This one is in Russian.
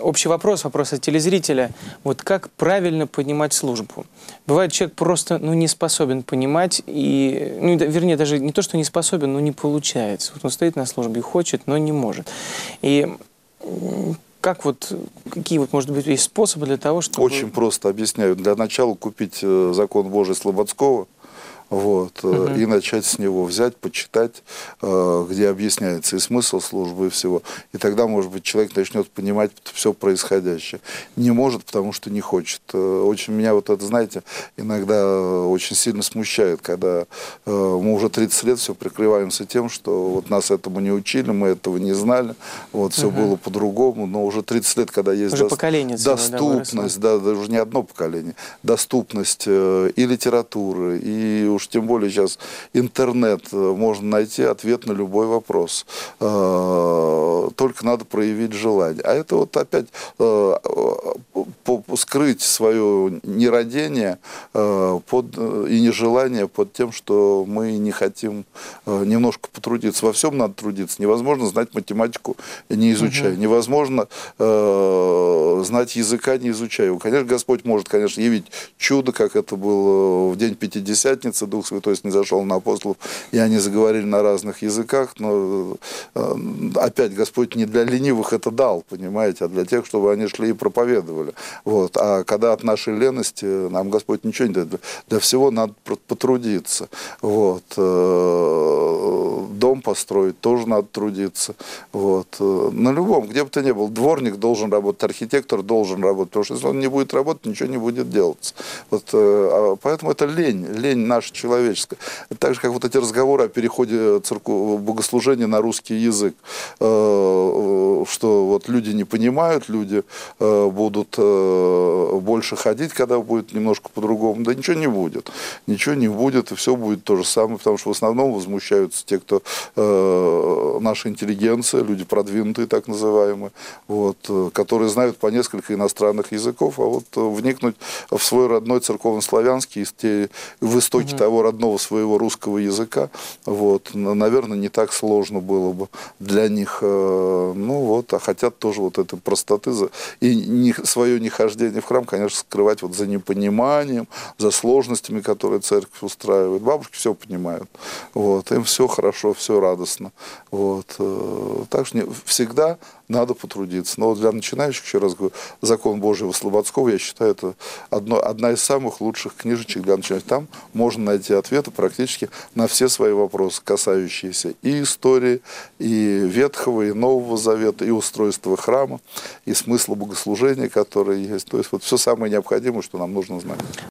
общий вопрос от телезрителя. Вот как правильно поднимать службу? Бывает, человек просто не способен понимать, и, вернее, даже не то, что не способен, но не получается. Вот он стоит на службе, хочет, но не может. И какие может быть, есть способы для того, чтобы... Очень просто объясняю. Для начала купить закон Божий Слободского, и начать с него, взять, почитать, где объясняется и смысл службы, и всего. И тогда, может быть, человек начнет понимать все происходящее. Не может, потому что не хочет. Очень меня это, знаете, иногда очень сильно смущает, когда мы уже 30 лет все прикрываемся тем, что нас этому не учили, мы этого не знали, все было по-другому, но уже 30 лет, когда есть доступность, даже не одно поколение, доступность и литературы, и уж тем более сейчас интернет, можно найти ответ на любой вопрос. Только надо проявить желание. А это опять скрыть свое нерадение и нежелание под тем, что мы не хотим немножко потрудиться. Во всем надо трудиться. Невозможно знать математику, не изучая. Невозможно знать языка, не изучая. Конечно, Господь может, явить чудо, как это было в день Пятидесятницы, Дух Святой снизошел на апостолов, и они заговорили на разных языках, но опять Господь не для ленивых это дал, понимаете, а для тех, чтобы они шли и проповедовали. А когда от нашей лености нам Господь ничего не дает, для всего надо потрудиться. Дом построить тоже надо трудиться. На любом, где бы ты ни был, дворник должен работать, архитектор должен работать, потому что если он не будет работать, ничего не будет делаться. Поэтому это лень наша человеческая. Так же, как эти разговоры о переходе богослужения на русский язык, что люди не понимают, люди будут больше ходить, когда будет немножко по-другому. Да ничего не будет. Ничего не будет, и все будет то же самое, потому что в основном возмущаются те, кто наша интеллигенция, люди продвинутые, так называемые, которые знают по несколько иностранных языков, а вникнуть в свой родной церковнославянский, в истоки того родного своего русского языка, наверное, не так сложно было бы для них. А хотят тоже этой простоты и свое нехождение в храм, конечно, скрывать за непониманием, за сложностями, которые церковь устраивает. Бабушки все понимают. Им все хорошо, все радостно. Так что всегда надо потрудиться. Но для начинающих, еще раз говорю, закон Божьего Слободского, я считаю, это одна из самых лучших книжечек для начинающих. Там можно найти ответы практически на все свои вопросы, касающиеся и истории, и Ветхого, и Нового Завета, и устройства храма, и смысла богослужения, которое есть. То есть все самое необходимое, что нам нужно знать.